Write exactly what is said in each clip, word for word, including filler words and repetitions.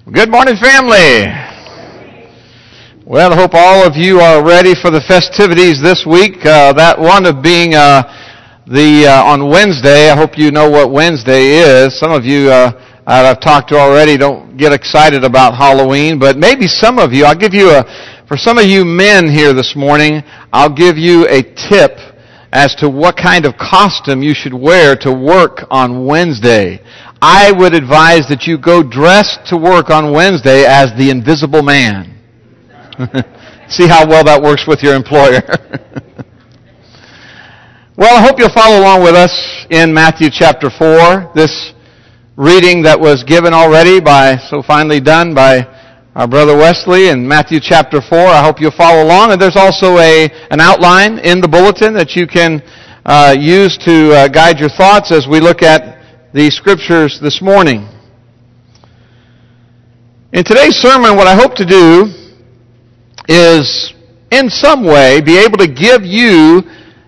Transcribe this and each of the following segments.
Good morning, family. Well, I hope all of you are ready for the festivities this week. Uh, that one of being uh, the uh, on Wednesday. I hope you know what Wednesday is. Some of you uh, I've talked to already don't get excited about Halloween, but maybe some of you. I'll give you a for some of you men here this morning. I'll give you a tip as to what kind of costume you should wear to work on Wednesday. I would advise that you go dressed to work on Wednesday as the Invisible Man. See how well that works with your employer. Well, I hope you'll follow along with us in Matthew chapter four. This reading that was given already by, so finely done by our brother Wesley in Matthew chapter four. I hope you'll follow along. And there's also a an outline in the bulletin that you can uh, use to uh, guide your thoughts as we look at the scriptures this morning. In today's sermon, what I hope to do is, in some way, be able to give you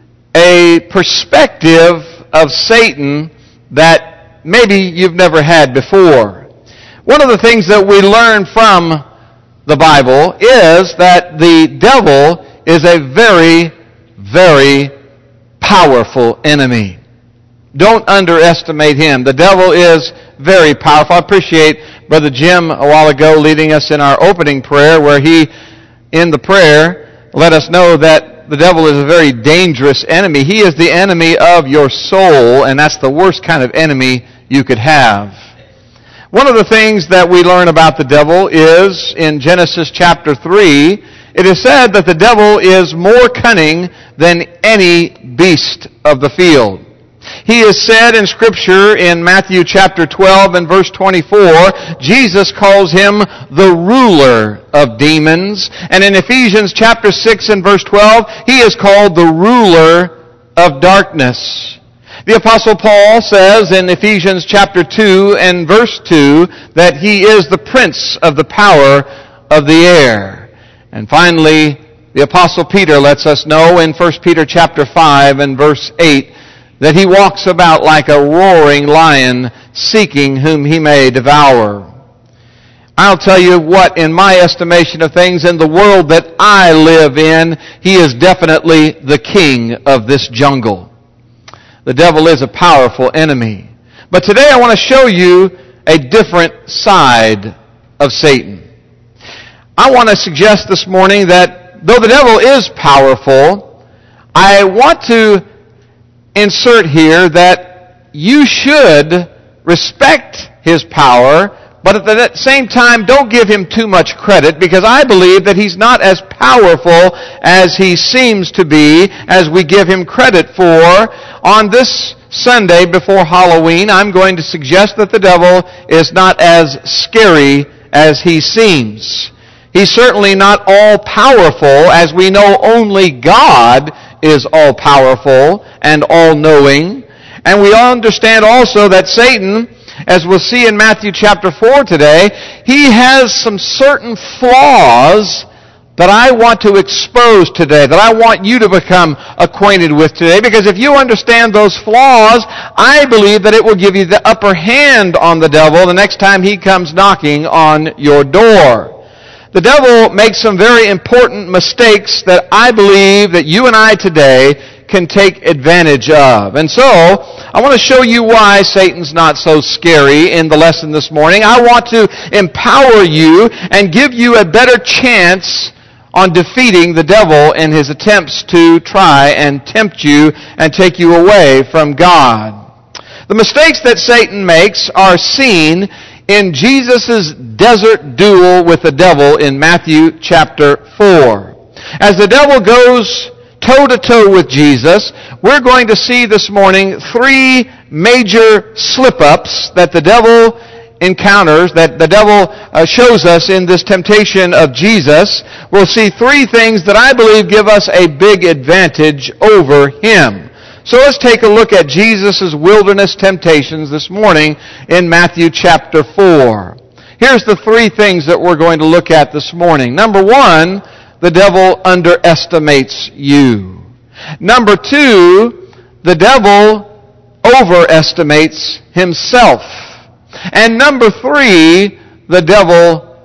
a perspective of Satan that maybe you've never had before. One of the things that we learn from the Bible is that the devil is a very, very powerful enemy. Don't underestimate him. The devil is very powerful. I appreciate Brother Jim a while ago leading us in our opening prayer where he, in the prayer, let us know that the devil is a very dangerous enemy. He is the enemy of your soul, and that's the worst kind of enemy you could have. One of the things that we learn about the devil is in Genesis chapter three, it is said that the devil is more cunning than any beast of the field. He is said in Scripture in Matthew chapter twelve and verse twenty-four, Jesus calls him the ruler of demons. And in Ephesians chapter six and verse twelve, he is called the ruler of darkness. The Apostle Paul says in Ephesians chapter two and verse two that he is the prince of the power of the air. And finally, the Apostle Peter lets us know in First Peter chapter five and verse eight that he walks about like a roaring lion, seeking whom he may devour. I'll tell you what, in my estimation of things, in the world that I live in, he is definitely the king of this jungle. The devil is a powerful enemy. But today I want to show you a different side of Satan. I want to suggest this morning that though the devil is powerful, I want to insert here that you should respect his power, but at the same time don't give him too much credit, because I believe that he's not as powerful as he seems to be, as we give him credit for. On this Sunday before Halloween, I'm going to suggest that the devil is not as scary as he seems. He's certainly not all-powerful, as we know only God is all-powerful and all-knowing. And we understand also that Satan, as we'll see in Matthew chapter four today, he has some certain flaws that I want to expose today, that I want you to become acquainted with today. Because if you understand those flaws, I believe that it will give you the upper hand on the devil the next time he comes knocking on your door. The devil makes some very important mistakes that I believe that you and I today can take advantage of. And so, I want to show you why Satan's not so scary in the lesson this morning. I want to empower you and give you a better chance on defeating the devil in his attempts to try and tempt you and take you away from God. The mistakes that Satan makes are seen in Jesus' desert duel with the devil in Matthew chapter four. As the devil goes toe-to-toe with Jesus, we're going to see this morning three major slip-ups that the devil encounters, that the devil uh, shows us in this temptation of Jesus. We'll see three things that I believe give us a big advantage over him. So let's take a look at Jesus' wilderness temptations this morning in Matthew chapter four. Here's the three things that we're going to look at this morning. Number one, the devil underestimates you. Number two, the devil overestimates himself. And number three, the devil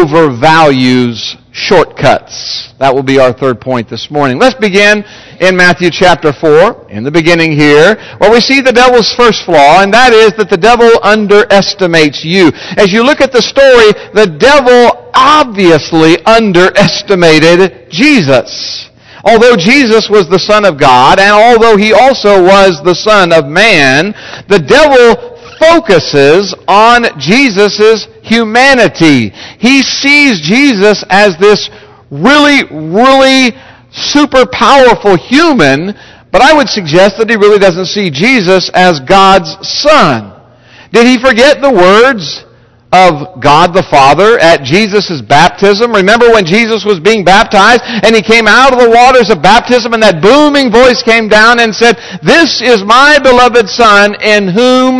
overvalues shortcuts. That will be our third point this morning. Let's begin in Matthew chapter four, in the beginning here, where we see the devil's first flaw, and that is that the devil underestimates you. As you look at the story, the devil obviously underestimated Jesus. Although Jesus was the Son of God, and although He also was the Son of Man, the devil focuses on Jesus' humanity. He sees Jesus as this really, really super powerful human, but I would suggest that he really doesn't see Jesus as God's Son. Did he forget the words of God the Father at Jesus' baptism? Remember when Jesus was being baptized and He came out of the waters of baptism and that booming voice came down and said, "This is my beloved Son in whom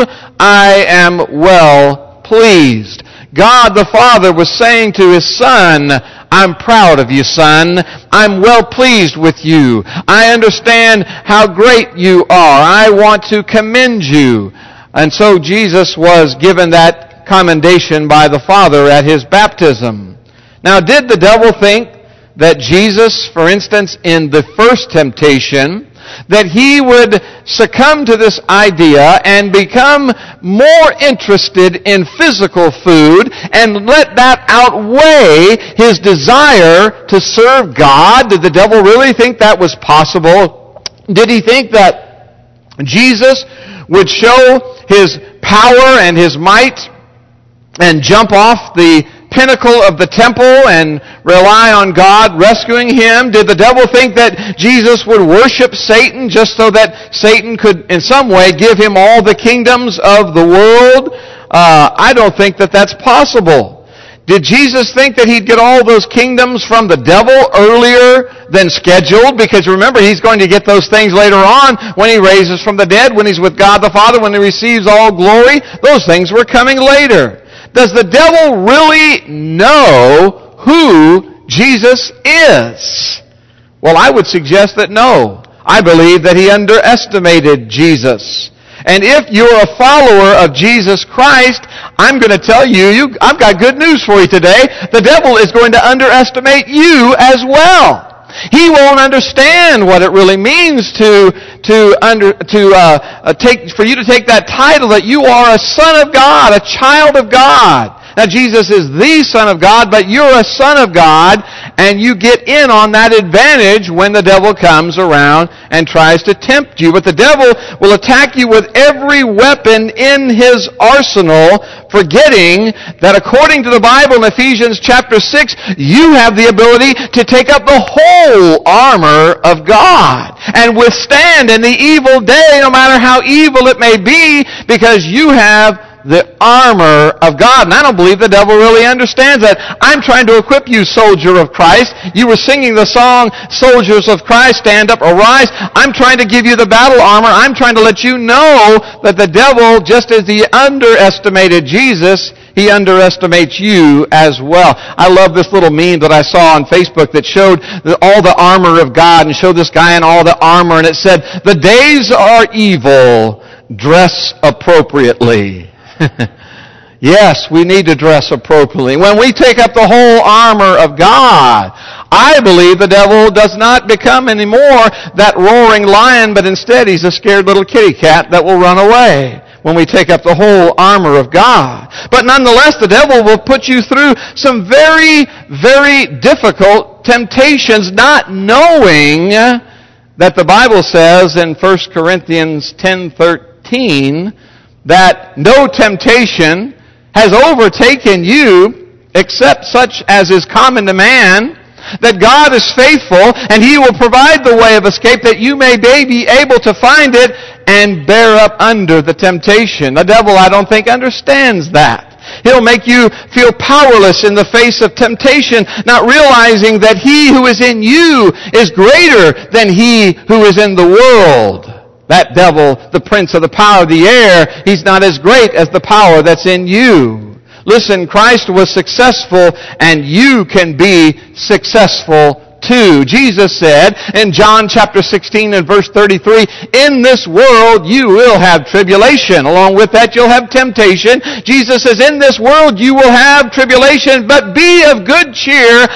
I am well pleased." God the Father was saying to His Son, "I'm proud of you, Son. I'm well pleased with you. I understand how great you are. I want to commend you." And so Jesus was given that commendation by the Father at His baptism. Now, did the devil think that Jesus, for instance, in the first temptation, that he would succumb to this idea and become more interested in physical food and let that outweigh his desire to serve God? Did the devil really think that was possible? Did he think that Jesus would show his power and his might and jump off the pinnacle of the temple and rely on God rescuing him? Did the devil think that Jesus would worship Satan just so that Satan could in some way give him all the kingdoms of the world? Uh, I don't think that that's possible. Did Jesus think that he'd get all those kingdoms from the devil earlier than scheduled? Because remember, he's going to get those things later on when he raises from the dead, when he's with God the Father, when he receives all glory. Those things were coming later. Does the devil really know who Jesus is? Well, I would suggest that no. I believe that he underestimated Jesus. And if you're a follower of Jesus Christ, I'm going to tell you, you, I've got good news for you today. The devil is going to underestimate you as well. He won't understand what it really means to to under to uh, take for you to take that title that you are a son of God, a child of God. Now, Jesus is the Son of God, but you're a son of God, and you get in on that advantage when the devil comes around and tries to tempt you. But the devil will attack you with every weapon in his arsenal, forgetting that according to the Bible in Ephesians chapter six, you have the ability to take up the whole armor of God and withstand in the evil day, no matter how evil it may be, because you have the armor of God. And I don't believe the devil really understands that. I'm trying to equip you, soldier of Christ. You were singing the song, "Soldiers of Christ, stand up, arise." I'm trying to give you the battle armor. I'm trying to let you know that the devil, just as he underestimated Jesus, he underestimates you as well. I love this little meme that I saw on Facebook that showed the, all the armor of God and showed this guy in all the armor, and it said, "The days are evil, dress appropriately." Yes, we need to dress appropriately. When we take up the whole armor of God, I believe the devil does not become anymore that roaring lion, but instead he's a scared little kitty cat that will run away when we take up the whole armor of God. But nonetheless, the devil will put you through some very, very difficult temptations, not knowing that the Bible says in First Corinthians ten thirteen that no temptation has overtaken you except such as is common to man, that God is faithful and He will provide the way of escape that you may be able to find it and bear up under the temptation. The devil, I don't think, understands that. He'll make you feel powerless in the face of temptation, not realizing that he who is in you is greater than he who is in the world. That devil, the prince of the power of the air, he's not as great as the power that's in you. Listen, Christ was successful, and you can be successful to. Jesus said in John chapter sixteen and verse thirty-three, in this world you will have tribulation. Along with that you'll have temptation. Jesus says, in this world you will have tribulation, but be of good cheer.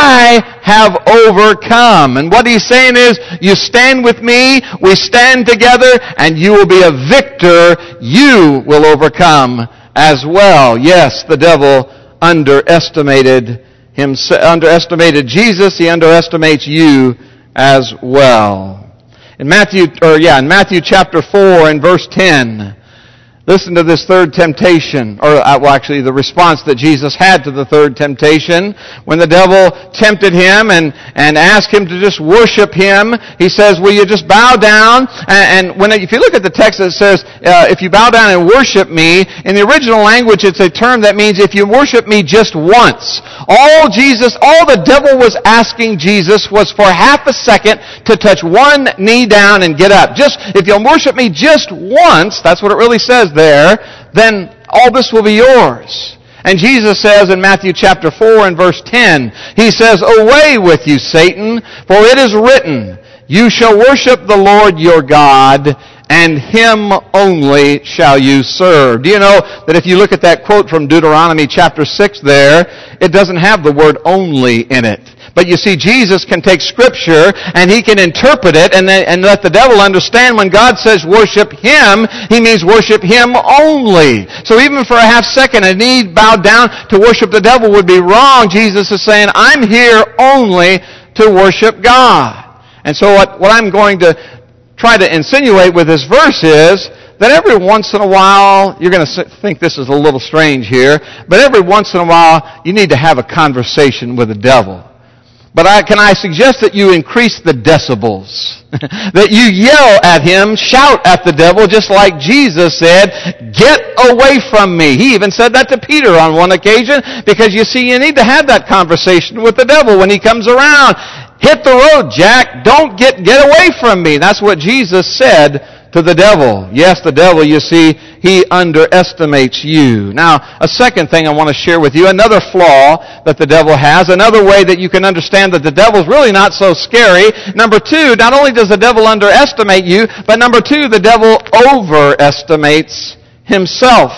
I have overcome. And what he's saying is, you stand with me, we stand together, and you will be a victor. You will overcome as well. Yes, the devil underestimated him, underestimated Jesus. He underestimates you as well. In Matthew, or yeah, in Matthew chapter four and verse ten, listen to this third temptation, or uh, well, actually the response that Jesus had to the third temptation. When the devil tempted him and, and asked him to just worship him, he says, will you just bow down? And, and when if you look at the text, it says, uh, if you bow down and worship me, in the original language it's a term that means if you worship me just once. All Jesus, all the devil was asking Jesus was for half a second to touch one knee down and get up. Just, if you'll worship me just once, that's what it really says there, then all this will be yours. And Jesus says in Matthew chapter four and verse ten, he says, away with you, Satan, for it is written, you shall worship the Lord your God, and Him only shall you serve. Do you know that if you look at that quote from Deuteronomy chapter six there, it doesn't have the word only in it. But you see, Jesus can take Scripture and He can interpret it and, then, and let the devil understand when God says worship Him, He means worship Him only. So even for a half second, a knee bowed down to worship the devil would be wrong. Jesus is saying, I'm here only to worship God. And so what, what I'm going to try to insinuate with this verse is that every once in a while, you're going to think this is a little strange here, but every once in a while, you need to have a conversation with the devil. But I, can I suggest that you increase the decibels? That you yell at him, shout at the devil, just like Jesus said, get away from me. He even said that to Peter on one occasion, because you see, you need to have that conversation with the devil when he comes around. Hit the road, Jack. Don't get, get away from me. That's what Jesus said to the devil. Yes, the devil, you see, he underestimates you. Now, a second thing I want to share with you, another flaw that the devil has, another way that you can understand that the devil's really not so scary. Number two, not only does the devil underestimate you, but number two, the devil overestimates himself.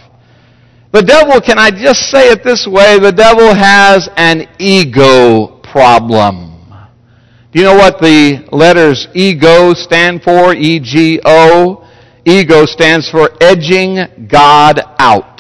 The devil, can I just say it this way, the devil has an ego problem. Do you know what the letters ego stand for? E G O. Ego stands for edging God out.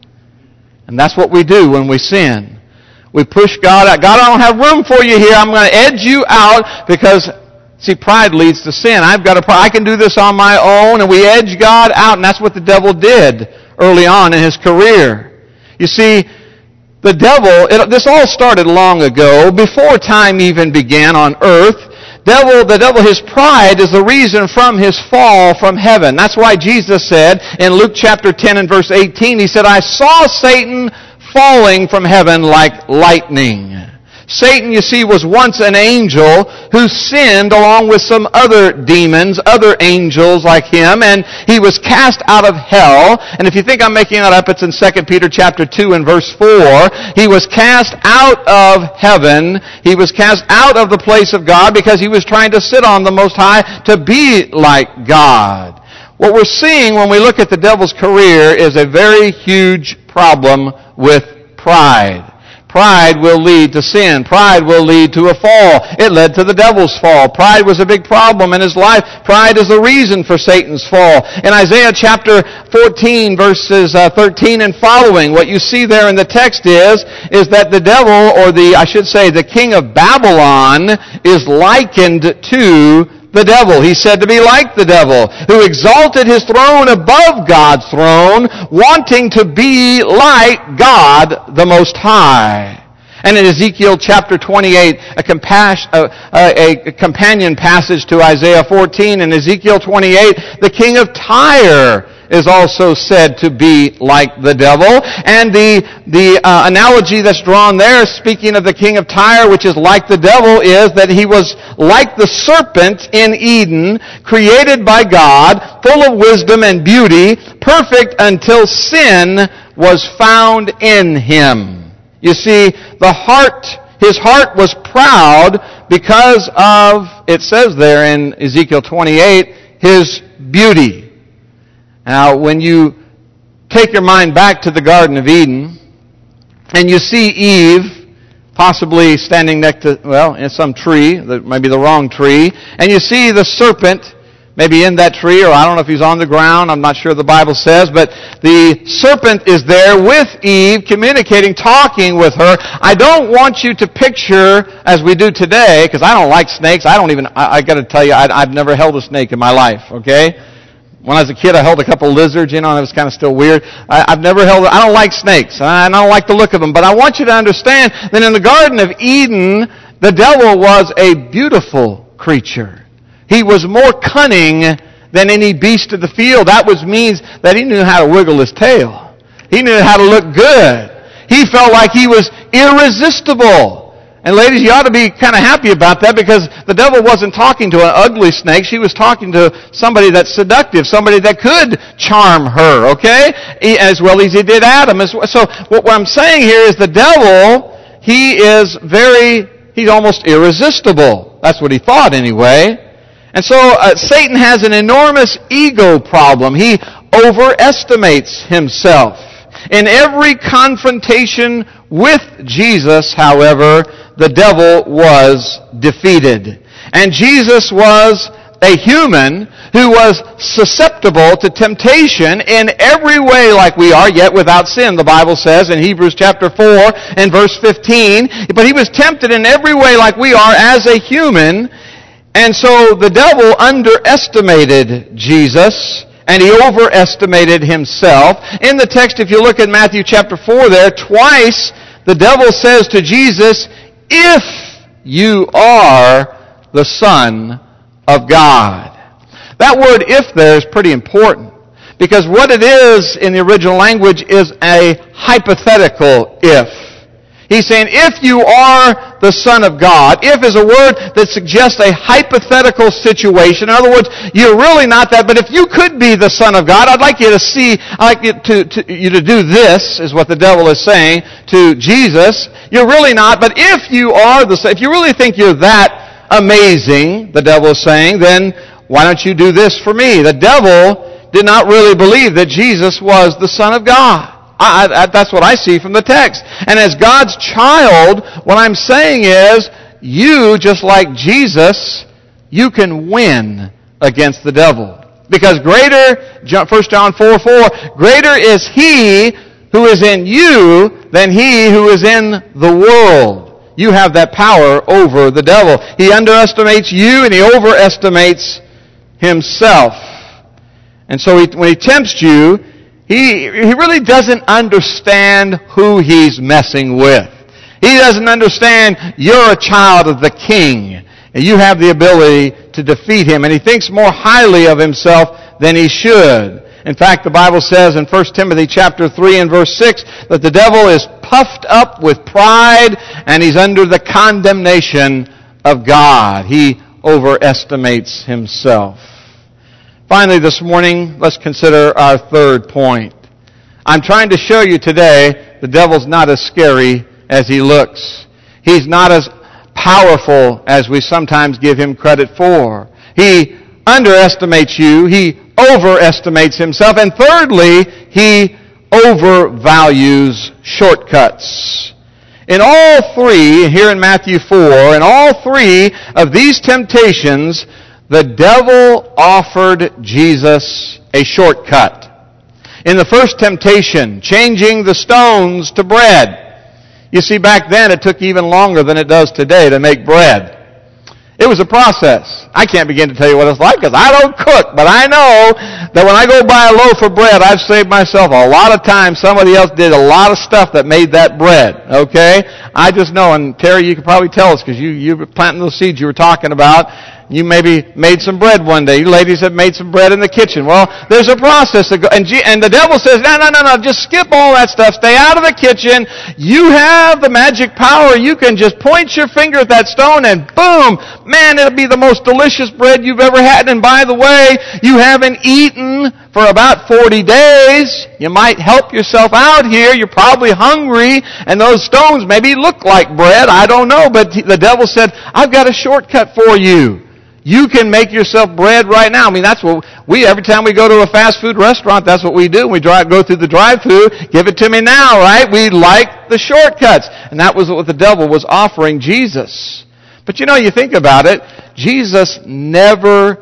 And that's what we do when we sin. We push God out. God, I don't have room for you here. I'm going to edge you out because, see, pride leads to sin. I've got a, I can do this on my own, and we edge God out, and that's what the devil did early on in his career. You see, the devil, it, this all started long ago, before time even began on earth. Devil, the devil, his pride is the reason from his fall from heaven. That's why Jesus said in Luke chapter ten and verse eighteen, He said, I saw Satan falling from heaven like lightning. Satan, you see, was once an angel who sinned along with some other demons, other angels like him, and he was cast out of hell. And if you think I'm making that up, it's in Second Peter chapter two and verse four. He was cast out of heaven. He was cast out of the place of God because he was trying to sit on the Most High to be like God. What we're seeing when we look at the devil's career is a very huge problem with pride. Pride will lead to sin. Pride will lead to a fall. It led to the devil's fall. Pride was a big problem in his life. Pride is the reason for Satan's fall. In Isaiah chapter fourteen, verses uh, thirteen and following, what you see there in the text is, is that the devil, or the, I should say, the king of Babylon, is likened to the devil. He's said to be like the devil, who exalted his throne above God's throne, wanting to be like God the Most High. And in Ezekiel chapter twenty-eight, a, compas- uh, a, a companion passage to Isaiah fourteen, in Ezekiel twenty-eight, the king of Tyre is also said to be like the devil. And the the uh, analogy that's drawn there, speaking of the king of Tyre, which is like the devil, is that he was like the serpent in Eden, created by God, full of wisdom and beauty, perfect until sin was found in him. You see, the heart, his heart was proud, because of, it says there in Ezekiel twenty-eight, his beauty. Now, when you take your mind back to the Garden of Eden, and you see Eve possibly standing next to, well, in some tree, that might be the wrong tree, and you see the serpent maybe in that tree, or I don't know if he's on the ground, I'm not sure the Bible says, but the serpent is there with Eve, communicating, talking with her. I don't want you to picture, as we do today, because I don't like snakes, I don't even, I, I gotta tell you, I, I've never held a snake in my life, okay? When I was a kid, I held a couple lizards, you know, and it was kind of still weird. I, I've never held, I don't like snakes, and I don't like the look of them, but I want you to understand that in the Garden of Eden, the devil was a beautiful creature. He was more cunning than any beast of the field. That was means that he knew how to wiggle his tail. He knew how to look good. He felt like he was irresistible. And ladies, you ought to be kind of happy about that, because the devil wasn't talking to an ugly snake. She was talking to somebody that's seductive, somebody that could charm her, okay? As well as he did Adam. So what I'm saying here is the devil, he is very, he's almost irresistible. That's what he thought anyway. And so uh, Satan has an enormous ego problem. He overestimates himself. In every confrontation with Jesus, however, the devil was defeated. And Jesus was a human who was susceptible to temptation in every way like we are, yet without sin, the Bible says in Hebrews chapter four and verse fifteen. But he was tempted in every way like we are as a human. And so the devil underestimated Jesus, and he overestimated himself. In the text, if you look at Matthew chapter four there, twice the devil says to Jesus, "If you are the Son of God." That word "if" there is pretty important, because what it is in the original language is a hypothetical if. He's saying, if you are the Son of God, if is a word that suggests a hypothetical situation. In other words, you're really not that, but if you could be the Son of God, I'd like you to see, I'd like you to, to, you to do this, is what the devil is saying to Jesus. You're really not, but if you are the Son, if you really think you're that amazing, the devil is saying, then why don't you do this for me? The devil did not really believe that Jesus was the Son of God. I, I, that's what I see from the text. And as God's child, what I'm saying is, you, just like Jesus, you can win against the devil. Because greater, First John four four, greater is he who is in you than he who is in the world. You have that power over the devil. He underestimates you and he overestimates himself. And so he, when he tempts you, He, he really doesn't understand who he's messing with. He doesn't understand you're a child of the King, and you have the ability to defeat him. And he thinks more highly of himself than he should. In fact, the Bible says in First Timothy chapter three and verse six that the devil is puffed up with pride, and he's under the condemnation of God. He overestimates himself. Finally, this morning, let's consider our third point. I'm trying to show you today the devil's not as scary as he looks. He's not as powerful as we sometimes give him credit for. He underestimates you. He overestimates himself. And thirdly, he overvalues shortcuts. In all three, here in Matthew four, in all three of these temptations, the devil offered Jesus a shortcut. In the first temptation, changing the stones to bread. You see, back then it took even longer than it does today to make bread. It was a process. I can't begin to tell you what it's like because I don't cook, but I know that when I go buy a loaf of bread, I've saved myself a lot of time. Somebody else did a lot of stuff that made that bread, okay? I just know, and Terry, you could probably tell us because you, you were planting those seeds you were talking about. You maybe made some bread one day. You ladies have made some bread in the kitchen. Well, there's a process to go. And, G- and the devil says, no, no, no, no, just skip all that stuff. Stay out of the kitchen. You have the magic power. You can just point your finger at that stone and boom, man, it'll be the most delicious bread you've ever had. And by the way, you haven't eaten for about forty days. You might help yourself out here. You're probably hungry, and those stones maybe look like bread. I don't know, but the devil said, I've got a shortcut for you. You can make yourself bread right now. I mean, that's what we, every time we go to a fast food restaurant, that's what we do. We drive, go through the drive-thru, give it to me now, right? We like the shortcuts. And that was what the devil was offering Jesus. But you know, you think about it, Jesus never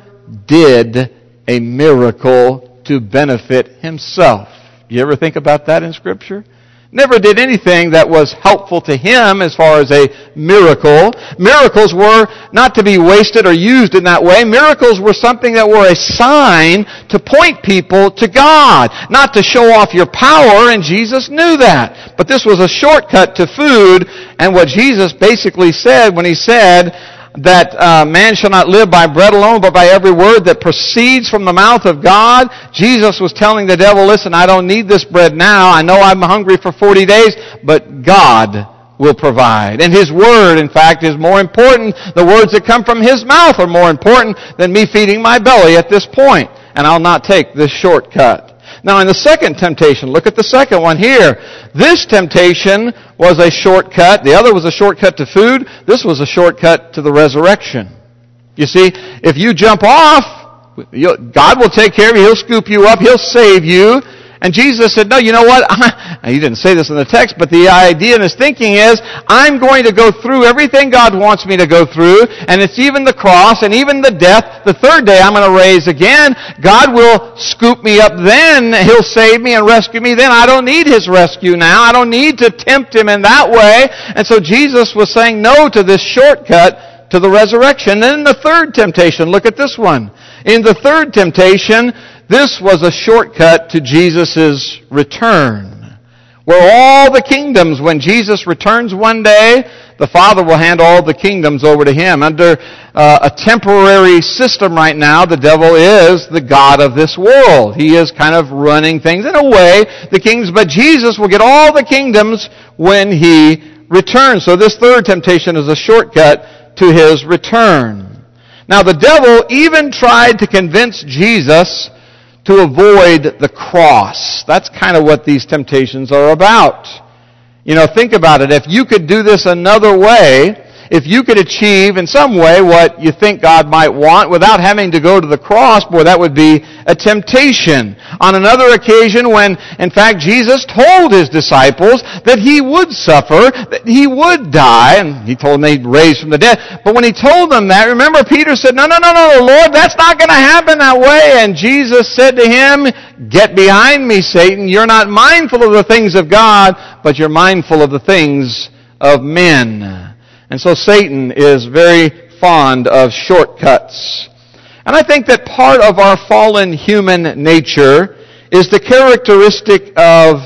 did a miracle to benefit himself. You ever think about that in Scripture? Never did anything that was helpful to him as far as a miracle. Miracles were not to be wasted or used in that way. Miracles were something that were a sign to point people to God, not to show off your power, and Jesus knew that. But this was a shortcut to food, and what Jesus basically said when he said that uh, man shall not live by bread alone, but by every word that proceeds from the mouth of God. Jesus was telling the devil, listen, I don't need this bread now. I know I'm hungry for forty days, but God will provide. And His Word, in fact, is more important. The words that come from His mouth are more important than me feeding my belly at this point. And I'll not take this shortcut. Now, in the second temptation, look at the second one here. This temptation was a shortcut. The other was a shortcut to food. This was a shortcut to the resurrection. You see, if you jump off, God will take care of you. He'll scoop you up. He'll save you. And Jesus said, no, you know what? Now, he didn't say this in the text, but the idea in his thinking is, I'm going to go through everything God wants me to go through, and it's even the cross and even the death. The third day I'm going to raise again. God will scoop me up then. He'll save me and rescue me then. I don't need His rescue now. I don't need to tempt Him in that way. And so Jesus was saying no to this shortcut to the resurrection. Then in the third temptation, look at this one. In the third temptation, this was a shortcut to Jesus' return. Where all the kingdoms, when Jesus returns one day, the Father will hand all the kingdoms over to Him. Under uh, a temporary system right now, the devil is the god of this world. He is kind of running things in a way, the kingdoms, but Jesus will get all the kingdoms when He returns. So this third temptation is a shortcut to His return. Now the devil even tried to convince Jesus to avoid the cross. That's kind of what these temptations are about. You know, think about it. If you could do this another way, if you could achieve in some way what you think God might want without having to go to the cross, boy, that would be a temptation. On another occasion when, in fact, Jesus told His disciples that He would suffer, that He would die, and He told them they'd raise from the dead. But when He told them that, remember Peter said, no, no, no, no, Lord, that's not going to happen that way. And Jesus said to him, get behind me, Satan. You're not mindful of the things of God, but you're mindful of the things of men. And so Satan is very fond of shortcuts. And I think that part of our fallen human nature is the characteristic of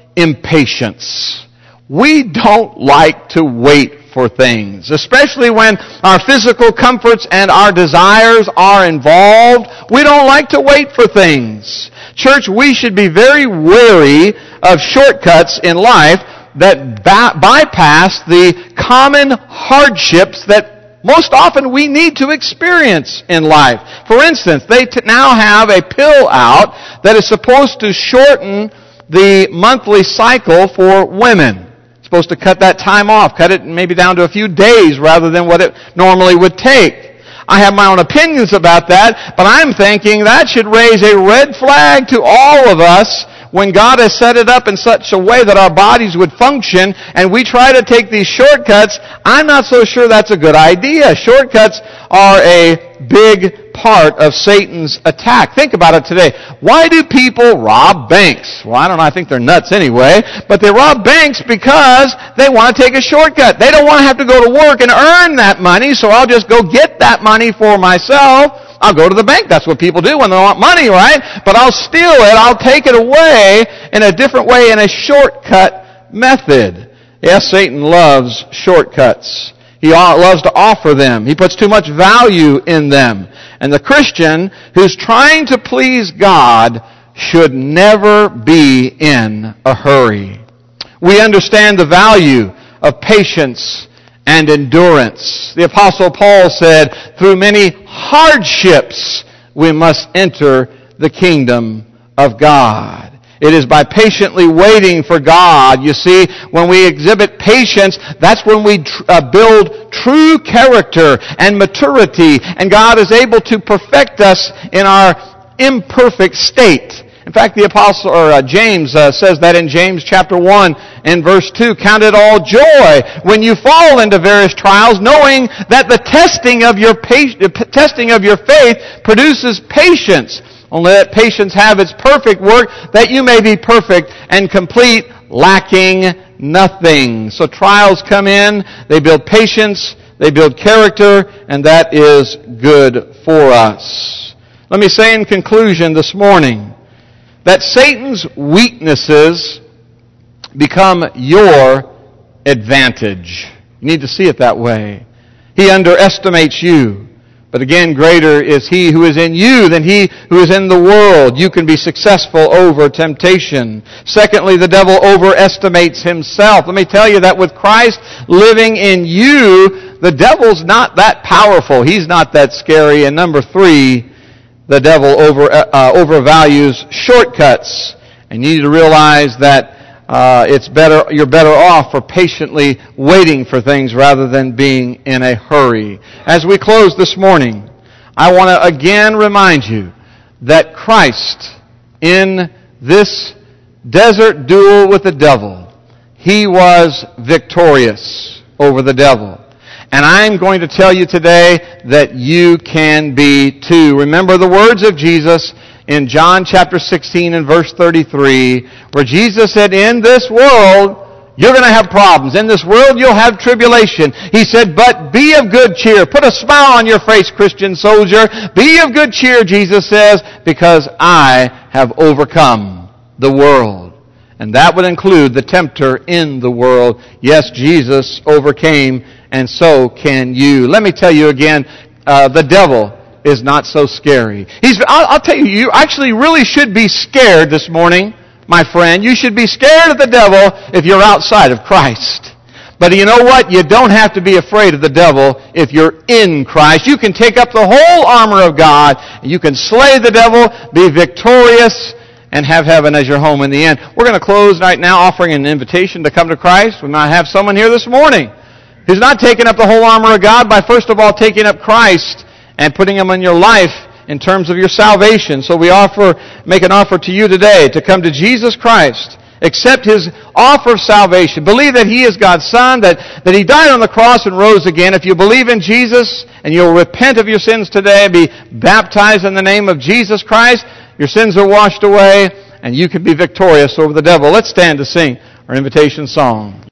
impatience. We don't like to wait for things, especially when our physical comforts and our desires are involved. We don't like to wait for things. Church, we should be very wary of shortcuts in life that ba- bypass the common hardships that most often we need to experience in life. For instance, they t- now have a pill out that is supposed to shorten the monthly cycle for women. It's supposed to cut that time off, cut it maybe down to a few days rather than what it normally would take. I have my own opinions about that, but I'm thinking that should raise a red flag to all of us when God has set it up in such a way that our bodies would function, and we try to take these shortcuts. I'm not so sure that's a good idea. Shortcuts are a big part of Satan's attack. Think about it today. Why do people rob banks? Well, I don't know. I think they're nuts anyway. But they rob banks because they want to take a shortcut. They don't want to have to go to work and earn that money, so I'll just go get that money for myself. I'll go to the bank. That's what people do when they want money, right? But I'll steal it. I'll take it away in a different way, in a shortcut method. Yes, Satan loves shortcuts. He loves to offer them. He puts too much value in them. And the Christian who's trying to please God should never be in a hurry. We understand the value of patience and endurance. The Apostle Paul said, through many hardships we must enter the kingdom of God. It is by patiently waiting for God. You see, when we exhibit patience, that's when we tr- uh, build true character and maturity, and God is able to perfect us in our imperfect state. In fact, the apostle or uh, James uh, says that in James chapter one and verse two, "Count it all joy when you fall into various trials, knowing that the testing of your pa- testing of your faith produces patience. Only let patience have its perfect work, that you may be perfect and complete, lacking nothing." So trials come in, they build patience, they build character, and that is good for us. Let me say in conclusion this morning that Satan's weaknesses become your advantage. You need to see it that way. He underestimates you. But again, greater is He who is in you than he who is in the world. You can be successful over temptation. Secondly, the devil overestimates himself. Let me tell you that with Christ living in you, the devil's not that powerful. He's not that scary. And number three, the devil over uh, overvalues shortcuts. And you need to realize that Uh, it's better, you're better off for patiently waiting for things rather than being in a hurry. As we close this morning, I want to again remind you that Christ, in this desert duel with the devil, He was victorious over the devil. And I'm going to tell you today that you can be too. Remember the words of Jesus in John chapter sixteen and verse thirty-three, where Jesus said, "In this world, you're going to have problems. In this world, you'll have tribulation." He said, "But be of good cheer." Put a smile on your face, Christian soldier. Be of good cheer, Jesus says, because I have overcome the world. And that would include the tempter in the world. Yes, Jesus overcame, and so can you. Let me tell you again, uh, the devil is not so scary. He's, I'll, I'll tell you, you actually really should be scared this morning, my friend. You should be scared of the devil if you're outside of Christ. But you know what? You don't have to be afraid of the devil if you're in Christ. You can take up the whole armor of God, and you can slay the devil, be victorious, and have heaven as your home in the end. We're going to close right now offering an invitation to come to Christ. We might have someone here this morning who's not taking up the whole armor of God by first of all taking up Christ and putting Him in your life in terms of your salvation. So we offer, make an offer to you today to come to Jesus Christ. Accept His offer of salvation. Believe that He is God's Son, that, that He died on the cross and rose again. If you believe in Jesus and you'll repent of your sins today, be baptized in the name of Jesus Christ, your sins are washed away, and you can be victorious over the devil. Let's stand to sing our invitation song.